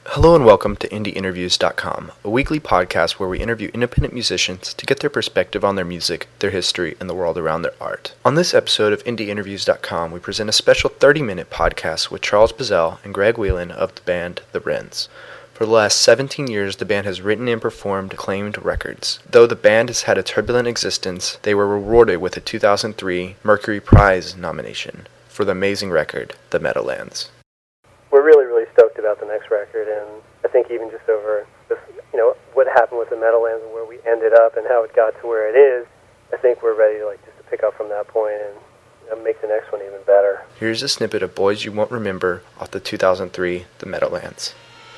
Hello and welcome to IndieInterviews.com, a weekly podcast where we interview independent musicians to get their perspective on their music, their history, and the world around their art. On this episode of IndieInterviews.com, we present a special 30-minute podcast with Charles Bazell and Greg Whelan of the band The Wrens. For the last 17 years, the band has written and performed acclaimed records. Though the band has had a turbulent existence, they were rewarded with a 2003 Mercury Prize nomination for the amazing record, The Meadowlands. We're really stoked about the next record, and I think even just over this, what happened with the Meadowlands and where we ended up and how it got to where it is, I think we're ready to just to pick up from that point and make the next one even better. Here's a snippet of Boys You Won't Remember off the 2003 The Meadowlands.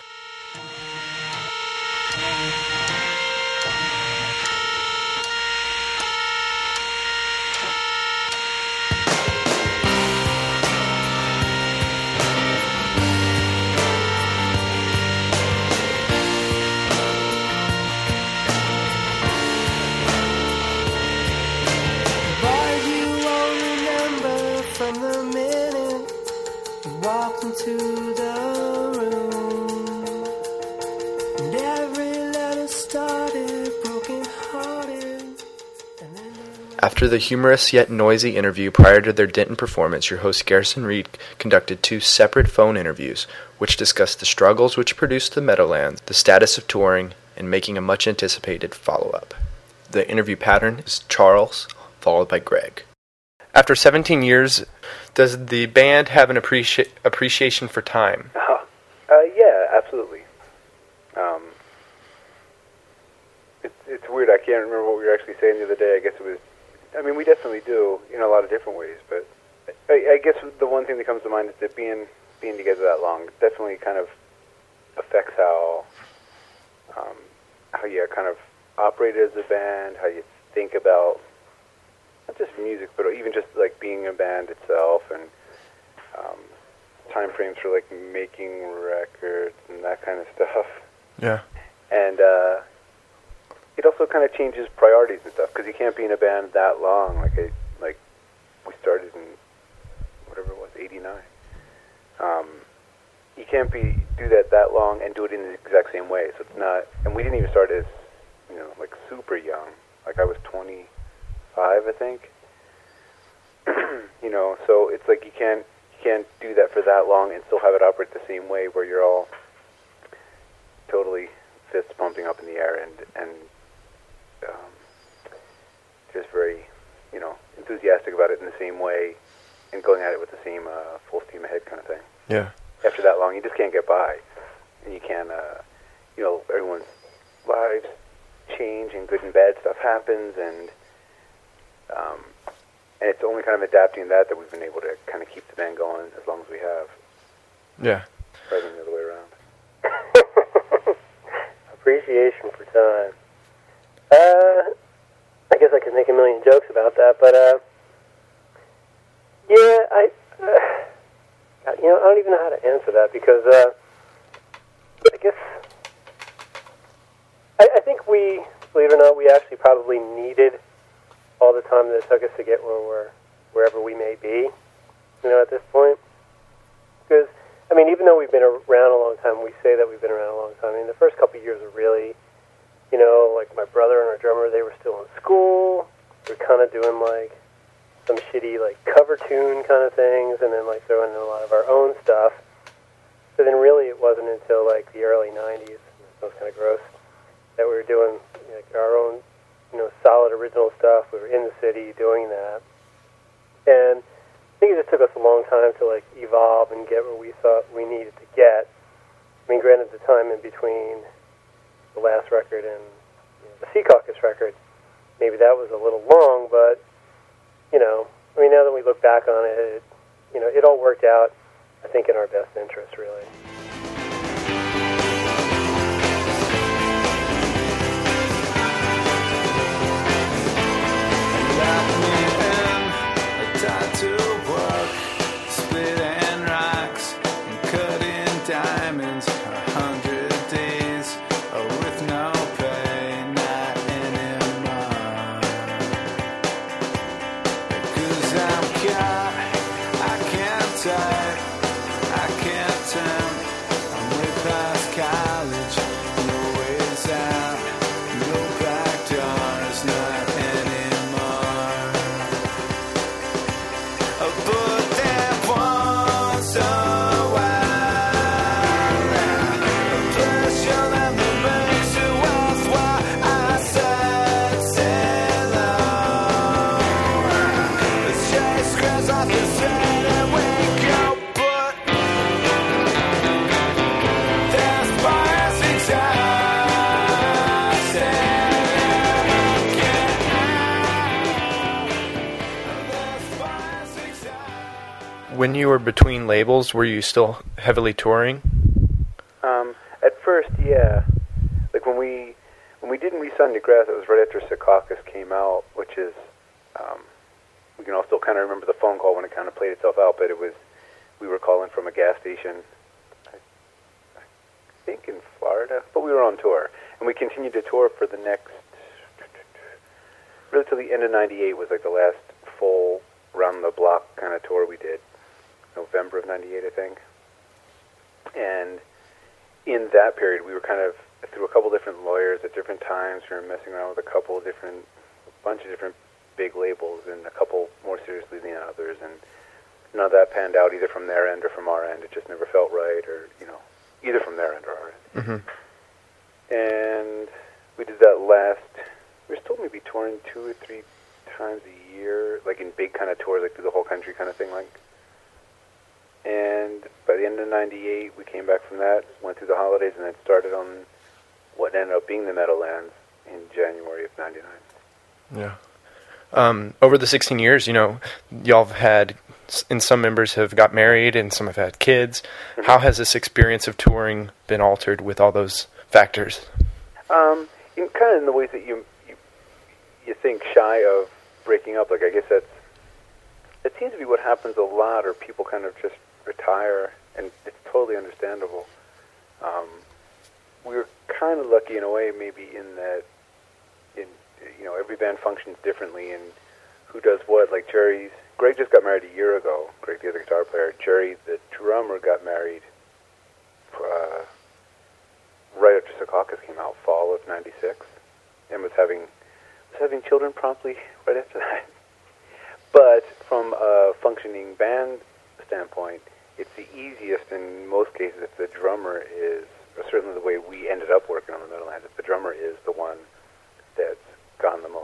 After the humorous yet noisy interview prior to their Denton performance, your host Garrison Reed conducted two separate phone interviews, which discussed the struggles which produced the Meadowlands, the status of touring, and making a much-anticipated follow-up. The interview pattern is Charles, followed by Greg. After 17 years, does the band have an appreciation for time? Yeah, absolutely. It's weird, I can't remember what we were actually saying the other day. I guess it was, we definitely do in a lot of different ways, but I guess the one thing that comes to mind is that being together that long definitely kind of affects how you kind of operate as a band, how you think about not just music, but even just like being a band itself, and time frames for like making records and that kind of stuff. Yeah. And it also kind of changes priorities and stuff, because you can't be in a band that long. Like we started in whatever it was, '89. You can't do that long and do it in the exact same way. So it's not. And we didn't even start as like super young. Like I was 25, I think. So it's like you can't do that for that long and still have it operate the same way, where you're all totally fists pumping up in the air and just very enthusiastic about it in the same way and going at it with the same full steam ahead kind of thing. Yeah. After that long, you just can't get by, and you can't. Everyone's lives change and good and bad stuff happens, and it's only kind of adapting that we've been able to kind of keep the band going as long as we have. Yeah. Rather than the other way around. Appreciation for time. I guess I could make a million jokes about that, but I don't even know how to answer that, because I guess I think we, believe it or not, we actually probably needed all the time that it took us to get wherever we may be, at this point. Because, even though we've been around a long time, we say that we've been around a long time. The first couple of years are really, like my brother and our drummer, they were still in school. We were kind of doing, like, some shitty, like, cover tune kind of things, and then, like, throwing in a lot of our own stuff. So then really it wasn't until, like, the early 90s, that was kind of gross, that we were doing, like, our own, solid original stuff. We were in the city doing that. And I think it just took us a long time to, like, evolve and get where we thought we needed to get. Granted, the time in between the last record and the Sea Caucus record, maybe that was a little long, but, now that we look back on it, it all worked out, I think, in our best interest, really. Diamonds, 100 days with no pay, not anymore. I can't turn, I'm way past college, no ways out, no back doors, not anymore. But there was a while, a pleasure that makes it worthwhile. I said, sail on. The chase squares off the sand and we go, but there's fires When you were between labels, were you still heavily touring? At first, yeah. Like when we didn't re-sign DeGrasse, it was right after Secaucus came out, which is, we can all still kind of remember the phone call when it kind of played itself out, but it was, we were calling from a gas station, I think in Florida, but we were on tour. And we continued to tour for the next, really till the end of 98 was like the last full round-the-block kind of tour we did. November of 98, I think. And in that period, we were kind of through a couple different lawyers at different times. We were messing around with a bunch of different big labels, and a couple more seriously than others. And none of that panned out either from their end or from our end. It just never felt right, or, either from their end or our end. Mm-hmm. And we did that we were still maybe touring 2 or 3 times a year, like in big kind of tours, like through the whole country kind of thing, like. And by the end of 98, we came back from that, went through the holidays, and then started on what ended up being the Meadowlands in January of 99. Yeah. Over the 16 years, y'all have had, and some members have got married, and some have had kids. Mm-hmm. How has this experience of touring been altered with all those factors? Kind of in the ways that you think shy of breaking up. Like, I guess that seems to be what happens a lot, or people kind of just retire, and it's totally understandable. We were kind of lucky in a way, maybe in that, every band functions differently, and who does what. Like Greg just got married a year ago. Greg, the other guitar player. Jerry, the drummer, got married right after Secaucus came out, fall of '96, and was having children promptly right after that. But from a functioning band standpoint, it's the easiest in most cases if the drummer is, or certainly the way we ended up working on the Meadowlands, if the drummer is the one that's gone the most.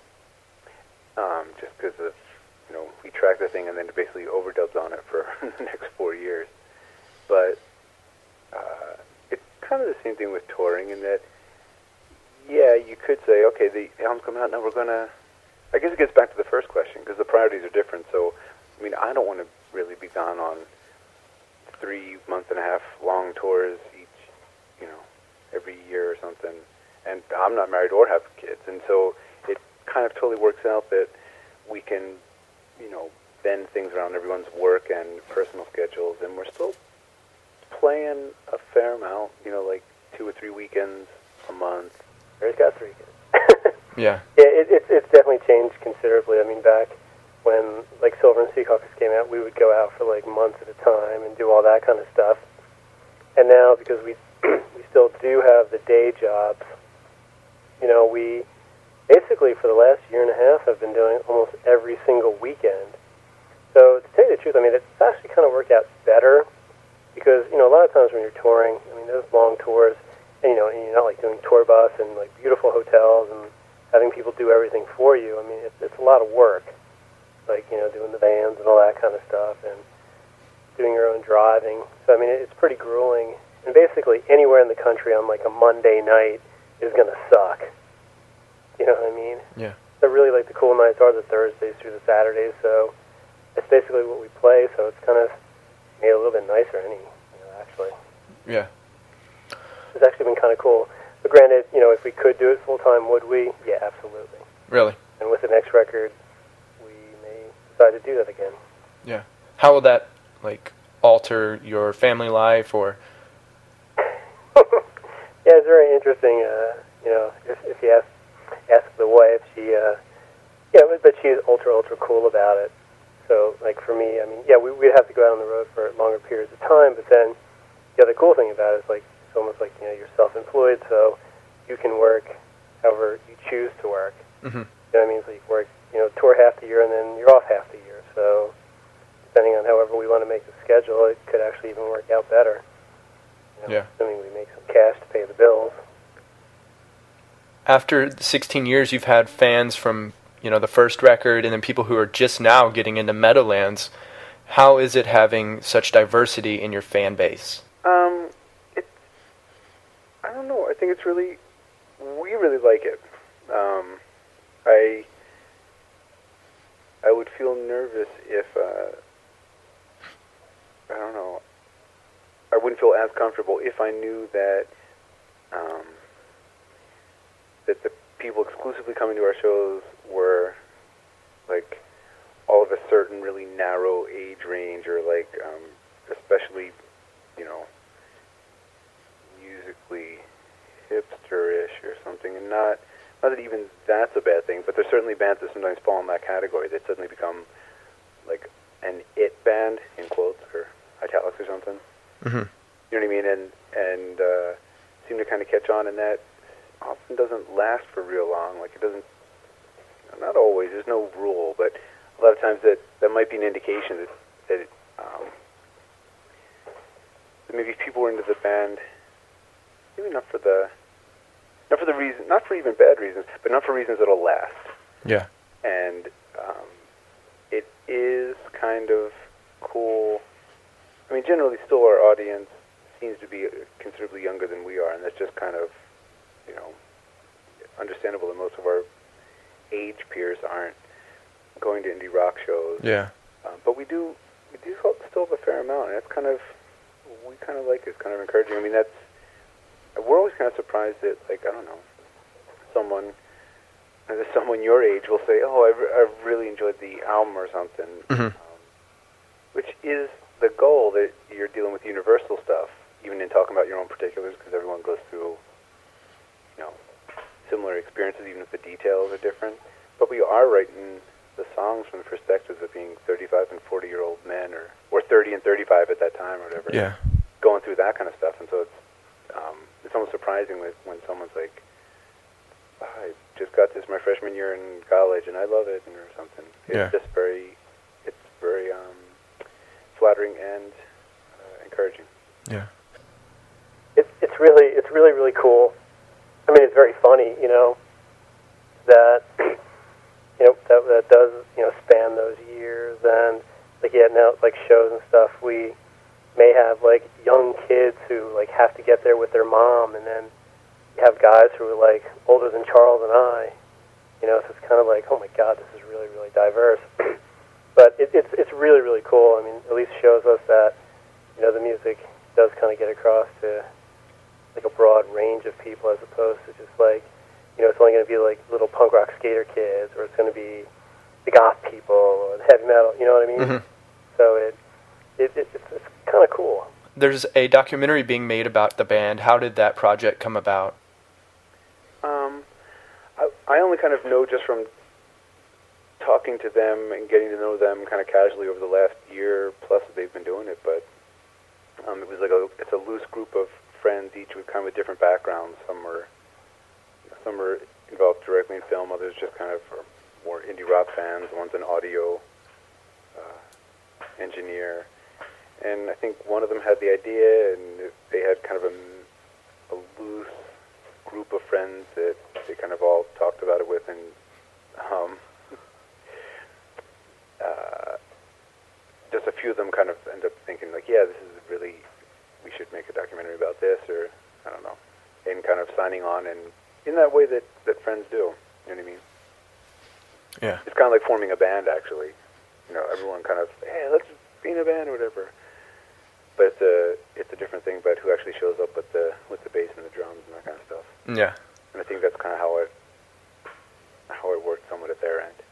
Just because of, we track the thing and then basically overdubs on it for the next 4 years. But it's kind of the same thing with touring in that, yeah, you could say, okay, the album's coming out, now we're going to, I guess it gets back to the first question, because the priorities are different. So, I don't want to really be gone on 3 month-and-a-half long tours each, every year or something. And I'm not married or have kids. And so it kind of totally works out that we can, bend things around everyone's work and personal schedules. And we're still playing a fair amount, like 2 or 3 weekends a month. There's got 3 kids. Yeah. Yeah, it's definitely changed considerably. Back when, like, Silver and Secaucus came out, we would go out for, like, months at a time and do all that kind of stuff. And now, because we still do have the day jobs, we basically, for the last year and a half, have been doing almost every single weekend. So, to tell you the truth, it's actually kind of worked out better because, a lot of times when you're touring, those long tours, and, and you're not, like, doing tour bus and, like, beautiful hotels and having people do everything for you. It's a lot of work, like, doing the vans and all that kind of stuff and doing your own driving. So, it's pretty grueling. And basically anywhere in the country on, like, a Monday night is going to suck. You know what I mean? Yeah. So really, like, the cool nights are the Thursdays through the Saturdays, so it's basically what we play, so it's kind of made it a little bit nicer, actually. Yeah. It's actually been kind of cool. But granted, if we could do it full-time, would we? Yeah, absolutely. Really? And with the next record, we may decide to do that again. Yeah. How will that, like, alter your family life, or? Yeah, it's very interesting, if you ask the wife, she, but she's ultra cool about it. So, like, for me, we'd have to go out on the road for longer periods of time, but then the other cool thing about it is, like, it's almost like, you know, you're self-employed, so you can work however you choose to work. Mm-hmm. You know what I mean? So you can work, you know, tour half the year and then you're off half the year. So depending on however we want to make the schedule, it could actually even work out better. You know, Yeah. assuming we make some cash to pay the bills. After 16 years, you've had fans from, you know, the first record and then people who are just now getting into Meadowlands. How is it having such diversity in your fan base? I don't know. I think it's really, we really like it. I would feel nervous if, I don't know, I wouldn't feel as comfortable if I knew that, that the people exclusively coming to our shows were, like, all of a certain really narrow age range, or, like, especially, you know, musically hipster-ish or something, and not that even that's a bad thing, but there's certainly bands that sometimes fall in that category that suddenly become like an it band, in quotes or italics or something. Mm-hmm. You know what I mean? And seem to kind of catch on, and that often doesn't last for real long. Like, it doesn't, not always, there's no rule, but a lot of times that might be an indication that maybe people were into the band, maybe not for reason, not for even bad reasons, but not for reasons that'll last. Yeah. And it is kind of cool. I mean, generally, still our audience seems to be considerably younger than we are, and that's just kind of, you know, understandable that most of our age peers aren't going to indie rock shows. Yeah. But we do still have a fair amount, and that's kind of, we kind of like it. It's kind of encouraging. I mean, we're always kind of surprised that, like, I don't know, someone your age will say, oh, I really enjoyed the album or something, Mm-hmm. Which is the goal, that you're dealing with universal stuff, even in talking about your own particulars, because everyone goes through, you know, similar experiences, even if the details are different. But we are writing the songs from the perspectives of being 35 and 40-year-old men, or 30 and 35 at that time, or whatever. Yeah. Going through that kind of stuff, and so it's almost surprising when someone's like, oh, I just got this my freshman year in college, and I love it, or something. It's Yeah. just very flattering and encouraging. Yeah. It's really cool. I mean, it's very funny, you know, that you know that does, you know, span those years, and like, yeah, now like shows and stuff, we may have like young kids who like have to get there with their mom, and then you have guys who are like older than Charles and I, you know, so it's kind of like, oh my God, this is really, really diverse. But it's really, really cool. I mean, at least shows us that, you know, the music does kind of get across to like a broad range of people, as opposed to just like, you know, it's only going to be like little punk rock skater kids, or it's going to be the goth people or the heavy metal, you know what I mean? Mm-hmm. So it's kind of cool. There's a documentary being made about the band. How did that project come about? I only kind of know just from talking to them and getting to know them kind of casually over the last year plus that they've been doing it, but it was like it's a loose group of friends, each with kind of different backgrounds. Some are involved directly in film, others just kind of are more indie rock fans. One's an audio engineer, and I think one of them had the idea, and they had kind of a loose group of friends that they kind of all talked about it with, and just a few of them kind of end up thinking, like, yeah, this is really, we should make a documentary about this, or I don't know, and kind of signing on, and in that way that friends do. You know what I mean? Yeah. It's kind of like forming a band, actually. You know, everyone kind of, hey, let's be in a band or whatever. But it's a different thing about who actually shows up with the bass and the drums and that kind of stuff. Yeah. And I think that's kind of how it worked somewhat at their end.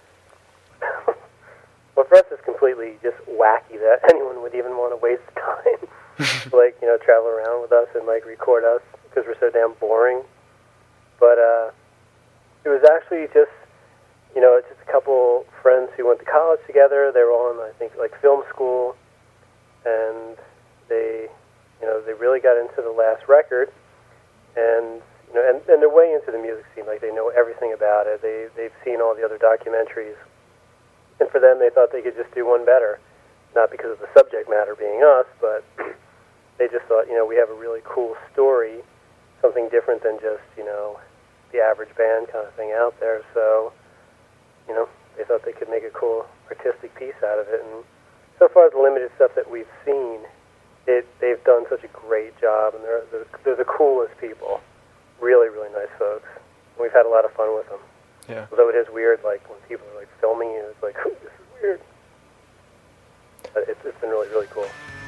Well, for us, it's completely just wacky that anyone would even want to waste time, like, you know, travel around with us and like record us, because we're so damn boring. But it was actually just, you know, it's just a couple friends who went to college together. They were all in, I think, like film school, and they they really got into the last record, and and they're way into the music scene. Like, they know everything about it. They've seen all the other documentaries, and for them, they thought they could just do one better. Not because of the subject matter being us, but they just thought, we have a really cool story, something different than just, the average band kind of thing out there. So, they thought they could make a cool artistic piece out of it. And so far, the limited stuff that we've seen, they've done such a great job, and they're the coolest people. Really, really nice folks. And we've had a lot of fun with them. Yeah. Although it is weird, like, when people are, like, filming you, it's like, this is weird. But it's been really, really cool.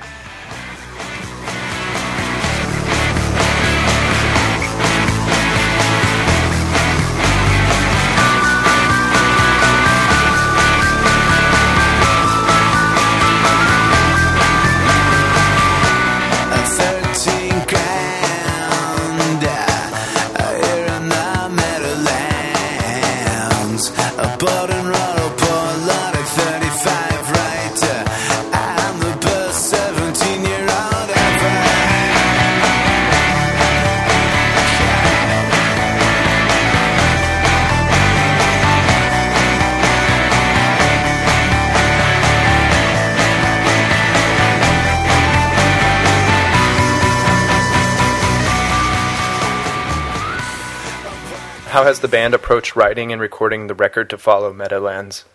How has the band approached writing and recording the record to follow Meadowlands?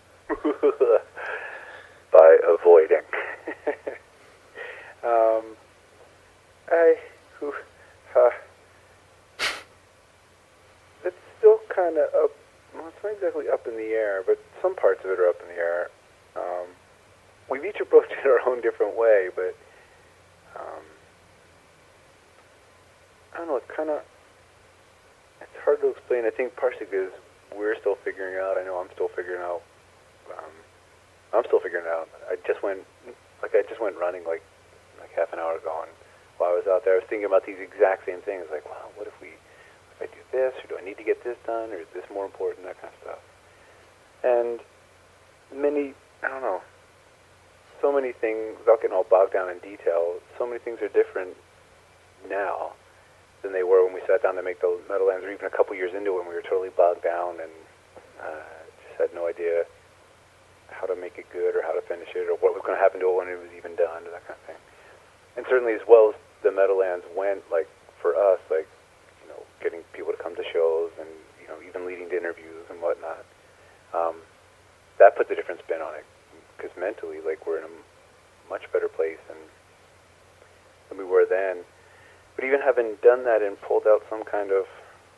By avoiding. It's still kind of up. Well, it's not exactly up in the air, but some parts of it are up in the air. We've each approached it our own different way, but I don't know. It's kind of. It's hard to explain. I think partially because we're still figuring it out. I know I'm still figuring out. I just went running like half an hour ago, and while I was out there, I was thinking about these exact same things. Like, wow, what if I do this, or do I need to get this done, or is this more important? That kind of stuff. And so many things, without getting all bogged down in detail, so many things are different now than they were when we sat down to make the Meadowlands, or even a couple years into it when we were totally bogged down and just had no idea how to make it good or how to finish it or what was going to happen to it when it was even done, or that kind of thing. And certainly as well as the Meadowlands went, like, for us, like, getting people to come to shows and, even leading to interviews and whatnot, that puts a different spin on it, because mentally, like, we're in a much better place than we were then. But even having done that and pulled out some kind of,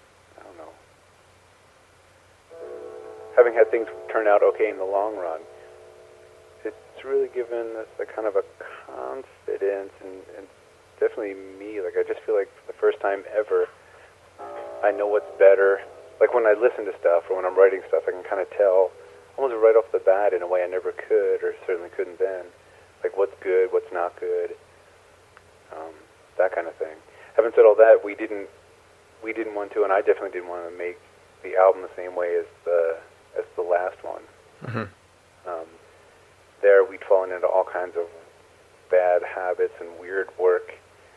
having had things turn out okay in the long run, it's really given us a kind of a confidence, and definitely me, like, I just feel like for the first time ever, I know what's better. Like, when I listen to stuff or when I'm writing stuff, I can kind of tell almost right off the bat in a way I never could, or certainly couldn't then, like, what's good, what's not good, that kind of thing. Having said all that, we didn't want to, and I definitely didn't want to make the album the same way as the last one. Mm-hmm. There, we'd fallen into all kinds of bad habits and weird working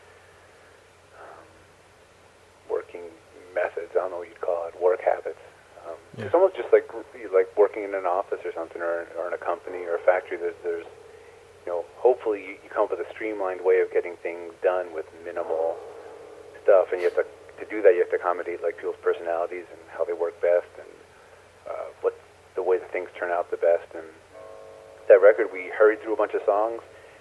methods. I don't know what you'd call it, work habits. It's almost just like working in an office or something, or in a company or a factory. There's hopefully you come up with a streamlined way of getting things done with minimal stuff, and you have to do that. You have to accommodate, like, people's personalities and how they work best, and what the way that things turn out the best. And that record, we hurried through a bunch of songs,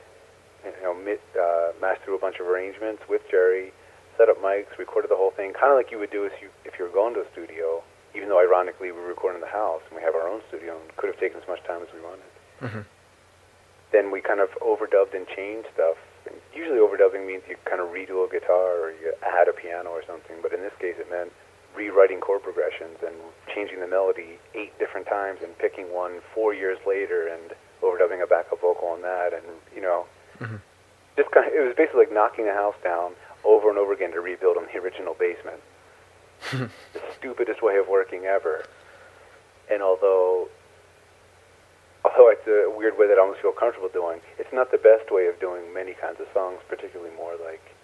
mashed through a bunch of arrangements with Jerry, set up mics, recorded the whole thing, kind of like you would do if you were going to a studio, even though ironically we were recording in the house and we have our own studio and could have taken as much time as we wanted. Mm-hmm. Then we kind of overdubbed and changed stuff. And usually overdubbing means you kind of redo a guitar or you add a piano or something, but in this case it meant rewriting chord progressions and changing the melody 8 different times and picking one 4 years later and overdubbing a backup vocal on that, and mm-hmm. just kind of, it was basically like knocking the house down over and over again to rebuild on the original basement. The stupidest way of working ever. And although it's a weird way that I almost feel comfortable doing, it's not the best way of doing many kinds of songs, particularly more like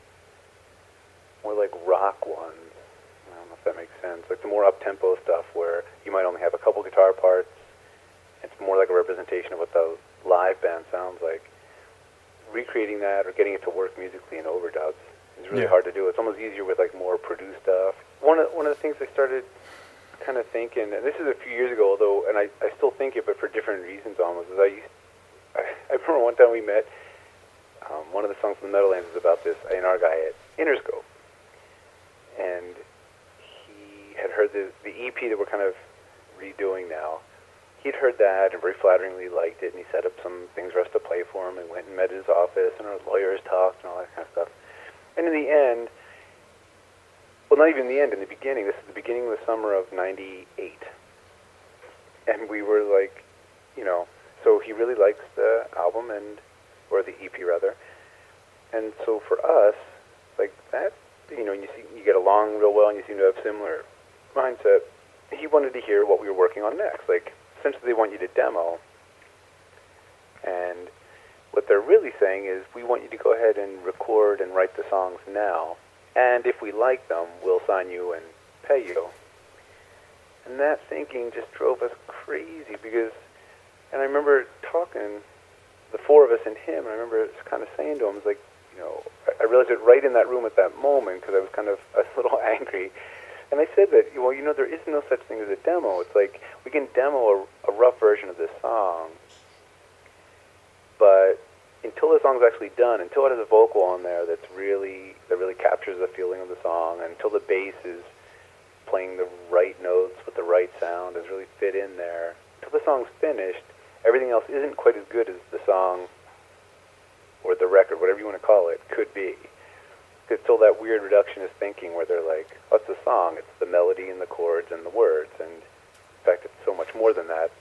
more like rock ones. I don't know if that makes sense. Like the more up-tempo stuff where you might only have a couple guitar parts. It's more like a representation of what the live band sounds like. Recreating that or getting it to work musically in overdubs is really hard to do. It's almost easier with like more produced stuff. One of the things I started kind of thinking, and this is a few years ago, although, and I still think it, but for different reasons almost, is I remember one time we met, one of the songs from the Meadowlands is about this A&R guy at Interscope, and he had heard the EP that we're kind of redoing now. He'd heard that and very flatteringly liked it, and he set up some things for us to play for him and went and met his office, and our lawyers talked and all that kind of stuff. And in the end, well, not even in the end, in the beginning, this is the beginning of the summer of 98. And we were like, you know, so he really likes the album, or the EP rather. And so for us, like that, you know, you get along real well and you seem to have similar mindset. He wanted to hear what we were working on next. Like, essentially they want you to demo. And what they're really saying is, we want you to go ahead and record and write the songs now. And if we like them, we'll sign you and pay you. And that thinking just drove us crazy because, and I remember talking, the four of us and him, and I remember just kind of saying to him, I was like, you know, I realized it right in that room at that moment because I was kind of a little angry. And I said that, well, you know, there is no such thing as a demo. It's like, we can demo a rough version of this song, but until the song's actually done, until it has a vocal on there that really captures the feeling of the song, and until the bass is playing the right notes with the right sound, is really fit in there, until the song's finished, everything else isn't quite as good as the song or the record, whatever you want to call it, could be. It's still that weird reductionist thinking where they're like, oh, it's the song, it's the melody and the chords and the words, and in fact, it's so much more than that.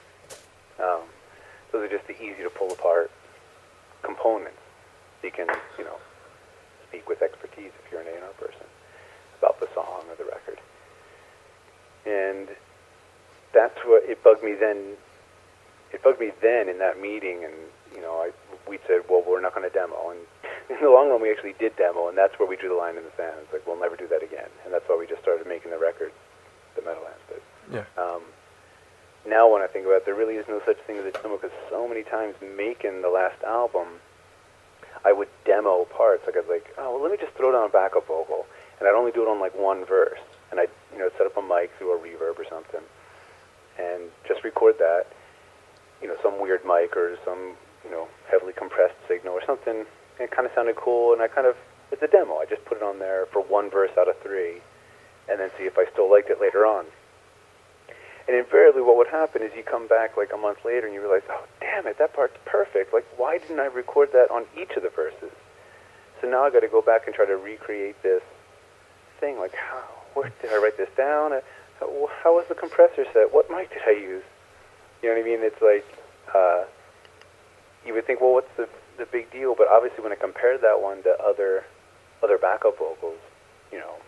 Those are just the easy to pull apart components. So you can, you know, speak with expertise if you're an A&R person about the song or the record. And that's what it bugged me then. It bugged me then in that meeting, and you know, we said, well, we're not going to demo. And in the long run, we actually did demo, and that's where we drew the line in the sand. It's like, we'll never do that again. And that's why we just started making the record, the Meadowlands did. Yeah. Now when I think about it, there really is no such thing as a demo, because so many times making the last album, I would demo parts. Like I was like, oh, well, let me just throw down a backup vocal, and I'd only do it on like one verse, and I'd, you know, set up a mic through a reverb or something, and just record that, you know, some weird mic or some, you know, heavily compressed signal or something, and it kind of sounded cool, and it's a demo. I just put it on there for one verse out of 3, and then see if I still liked it later on. And invariably what would happen is you come back like a month later and you realize, oh, damn it, that part's perfect. Like, why didn't I record that on each of the verses? So now I got to go back and try to recreate this thing. Like, where did I write this down? How was the compressor set? What mic did I use? You know what I mean? It's like, you would think, well, what's the big deal? But obviously when I compared that one to other backup vocals, you know,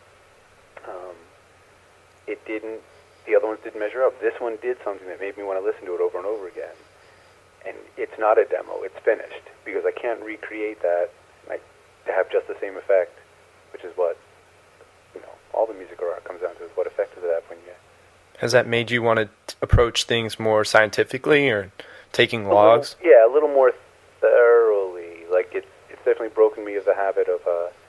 the other ones didn't measure up. This one did something that made me want to listen to it over and over again. And it's not a demo, it's finished, because I can't recreate that to have just the same effect, which is what, you know, all the music or art comes down to, is what effect does it have when you... Has that made you want to approach things more scientifically, or taking logs? Yeah, a little more thoroughly. Like, it's definitely broken me of the habit of...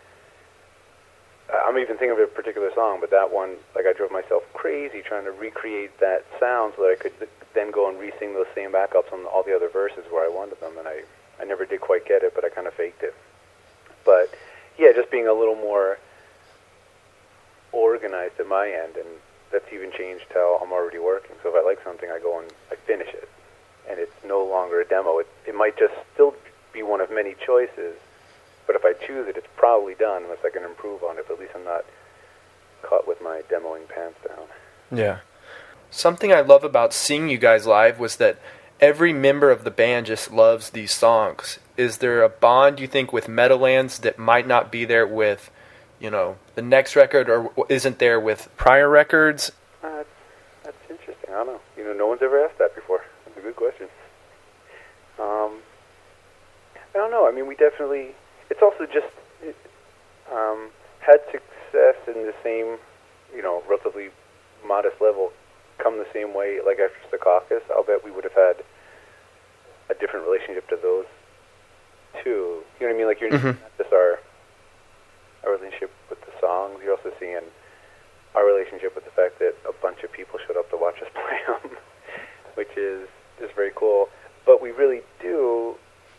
I'm even thinking of a particular song, but that one, like, I drove myself crazy trying to recreate that sound so that I could then go and re-sing those same backups on all the other verses where I wanted them, and I never did quite get it, but I kind of faked it. But, yeah, just being a little more organized at my end, and that's even changed how I'm already working. So if I like something, I go and I finish it, and it's no longer a demo. It might just still be one of many choices, but if I choose it, it's probably done unless I can improve on it. But at least I'm not caught with my demoing pants down. Yeah. Something I love about seeing you guys live was that every member of the band just loves these songs. Is there a bond, you think, with Meadowlands that might not be there with, you know, the next record, or isn't there with prior records? That's interesting. I don't know. You know, no one's ever asked that before. That's a good question. I don't know. I mean, we definitely... It's also just, had success in the same, relatively modest level come the same way, like after Secaucus, I'll bet we would have had a different relationship to those two. You know what I mean? Like, you're not just our relationship with the songs, you're also seeing our relationship with the fact that a bunch of people showed up to watch us play them, which is very cool. But we really do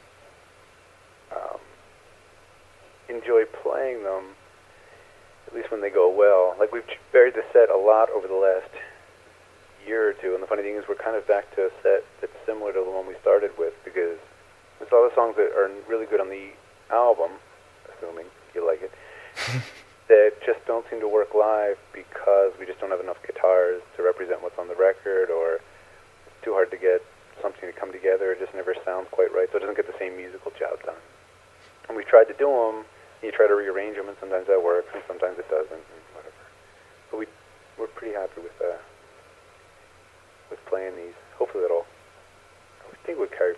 enjoy playing them, at least when they go well. Like, we've varied the set a lot over the last year or two, and the funny thing is we're kind of back to a set that's similar to the one we started with, because there's a lot of songs that are really good on the album, assuming you like it, that just don't seem to work live because we just don't have enough guitars to represent what's on the record, or it's too hard to get something to come together. It just never sounds quite right, so it doesn't get the same musical job done. And we tried to do them, and you try to rearrange them, and sometimes that works, and sometimes it doesn't, and whatever. But we're pretty happy with playing these. Hopefully that'll, I think would carry,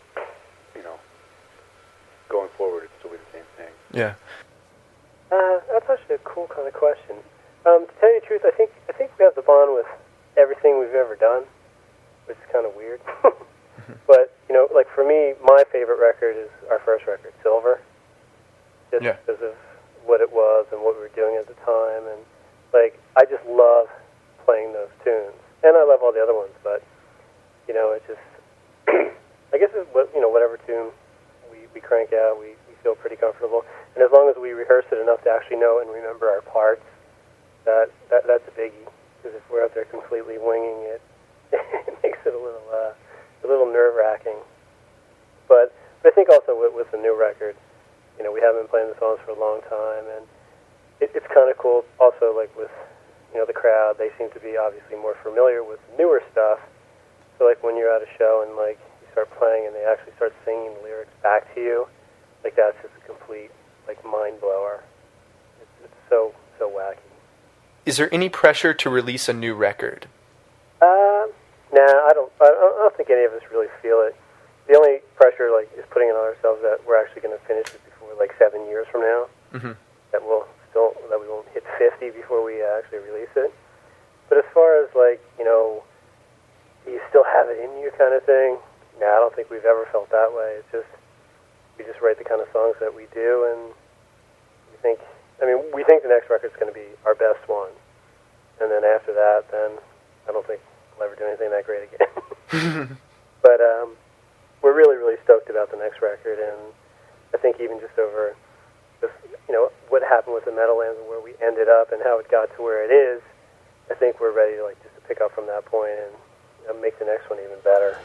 going forward, it'd still be the same thing. Yeah. That's actually a cool kind of question. To tell you the truth, I think we have the bond with everything we've ever done, which is kind of weird. But, like for me, my favorite record is our first record, Silver. Just because of what it was and what we were doing at the time. And, like, I just love playing those tunes. And I love all the other ones, but, it just, I guess it's whatever tune we crank out, we feel pretty comfortable. And as long as we rehearse it enough to actually know and remember our parts, that's a biggie. Because if we're out there completely winging it, it makes it a little nerve-wracking. But I think also with the new record, we have been playing the songs for a long time, and it's kind of cool. Also, like with the crowd, they seem to be obviously more familiar with newer stuff. So like when you're at a show and like you start playing and they actually start singing the lyrics back to you, like that's just a complete like mind blower. It's so wacky. Is there any pressure to release a new record? Nah, I don't think any of us really feel it. The only pressure like is putting it on ourselves that we're actually going to finish it before like 7 years from now. Mm-hmm. That we won't hit 50 before we actually release it. But as far as like you still have it in you kind of thing, I don't think we've ever felt that way. It's just we just write the kind of songs that we do, and we think the next record's going to be our best one. And then after that, then I don't think we'll ever do anything that great again. But we're really, really stoked about the next record, and I think even just over what happened with the Meadowlands and where we ended up and how it got to where it is, I think we're ready to just to pick up from that point and make the next one even better.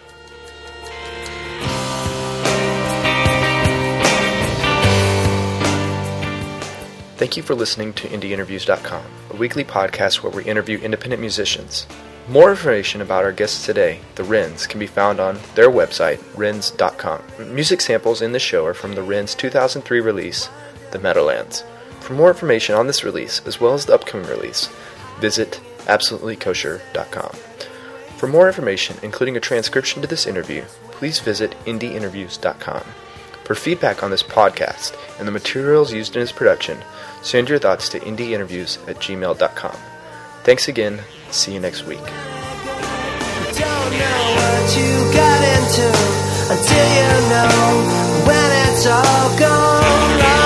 Thank you for listening to IndieInterviews.com, a weekly podcast where we interview independent musicians. More information about our guests today, the Wrens, can be found on their website, wrens.com. Music samples in the show are from the Wrens' 2003 release, The Meadowlands. For more information on this release, as well as the upcoming release, visit absolutelyKosher.com. For more information, including a transcription to this interview, please visit IndieInterviews.com. For feedback on this podcast and the materials used in its production, send your thoughts to indieinterviews@gmail.com. Thanks again. See you next week. Don't know what you got into until you know when it's all gone wrong.